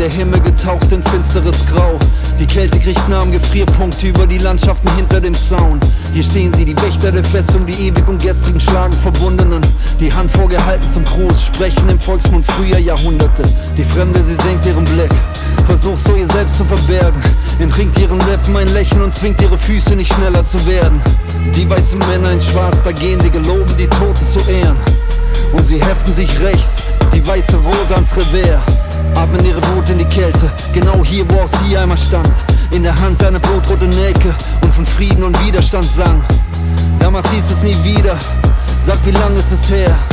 der Himmel getaucht in finsteres Grau. Die Kälte kriegt Namen, Gefrierpunkte über die Landschaften hinter dem Zaun. Hier stehen sie, die Wächter der Festung, die ewig und gestrigen schlagen Verbundenen. Die Hand vorgehalten zum Gruß, sprechen im Volksmund früher Jahrhunderte. Die Fremde, sie senkt ihren Blick, versucht so ihr Selbst zu verbergen, entrinkt ihren Lippen ein Lächeln und zwingt ihre Füße nicht schneller zu werden. Die weißen Männer in Schwarz, da gehen sie geloben, die Toten zu ehren. Und sie heften sich rechts, die weiße Rose ans Revers. Atmen ihre Wut in die Kälte, genau hier, wo auch sie einmal stand. In der Hand eine blutrote Nelke und von Frieden und Widerstand sang. Damals hieß es nie wieder, sag wie lang ist es her.